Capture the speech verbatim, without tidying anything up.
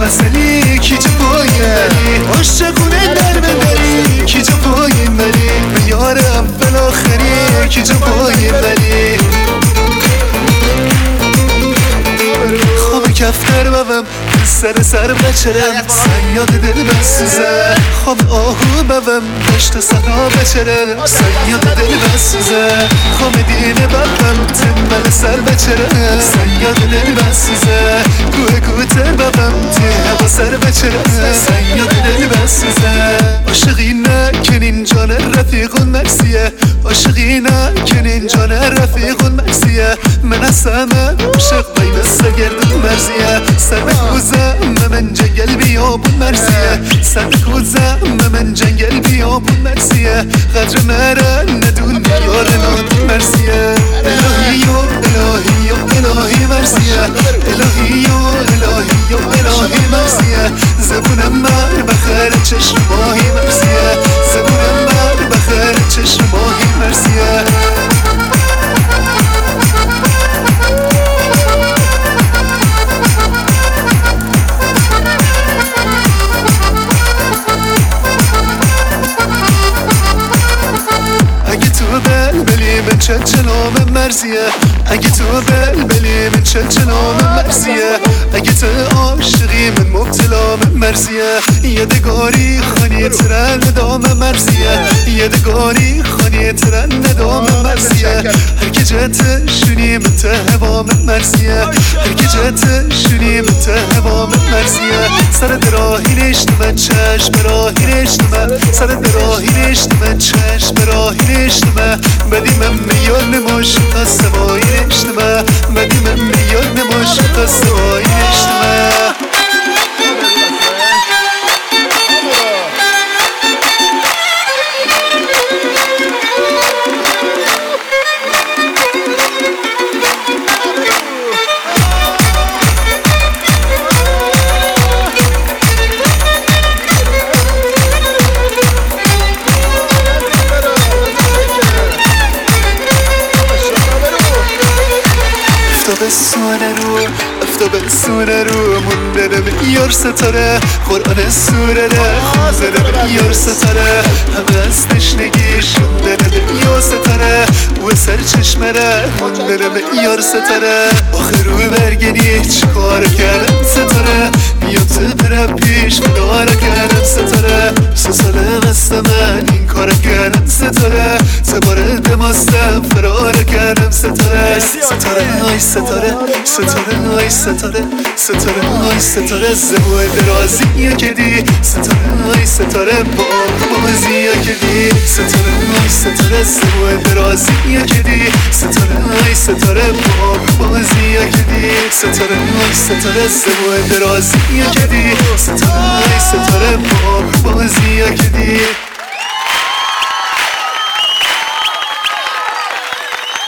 خوشمسلی کی جو پایین بری عاشقونه در ببری کی جو پایین بری به یار اول آخری کی جو پایین بری خواب کفتر ببم سر سر بچرم سیاد دل بسوزه خواب آهو ببم دشت صحرا بچرم سیاد دل بسوزه خواب دینه ببم تنبل سر بچرم سیاد دل بسوزه گوه گوته ببم ته با سر بچرم سیاد دل بسوزه عاشقی نکنین جان رفیق مرسیه عاشقی نکنین جان رفیق مرسیه من اسمه عاشق بین سگردون مرزیه سر بخوزم من جنگل بیابون مرسیه سر بخوزم من جنگل بیابون مرسیه قدر مره ندون یار نادون مرسیه الهی و الهی و الهی مرسیه الهی و الهی و الهی مرسیه زبونم مر بخیر چشم ماهی مرسیه زبونم مر بخیر چشم ماهی مرسیه من چل چلام مرزیه اگه تو بلبلی من چل چلام مرزیه اگه تو عاشقی من مبتلام مرزیه یادگاری خانی ترن ندام مرزیه یادگاری خانی ترن ندام مرزیه هر که جت شونی من ته هوام مرزیه هر که جت شونی من ته هوام مرزیه سر دراهی نشتم چشم راهی نشتم سر دراهی نشتم چشم راهی نشتم بدی من میان نماش قصوایی نشتم بدی من میان نماش قصوایی نشتم افتاب سونه رو افتاب سونه رو موندنم یار ستاره قرآن سوره ره خوندنم یار ستاره همه از تشنگی شوندنم یار ستاره و سر چشمه ره موندنم یار ستاره آخر رو برگنی چکار کردم ستاره بیا تو برم پیش منار کردم ستاره سه ساله قصد من این کار کردم ستاره سه بار دماستم فرار کردم ستاره ستاره های ستاره ستاره های ستاره ستاره های ستاره زبوه درازی کدی ستاره های ستاره با بازی کدی ستاره های ستاره زبوه درازی کدی ستاره های ستاره با بازی کدی ستاره های ستاره زبوه درازی کدی ستاره های ستاره با بازی کدی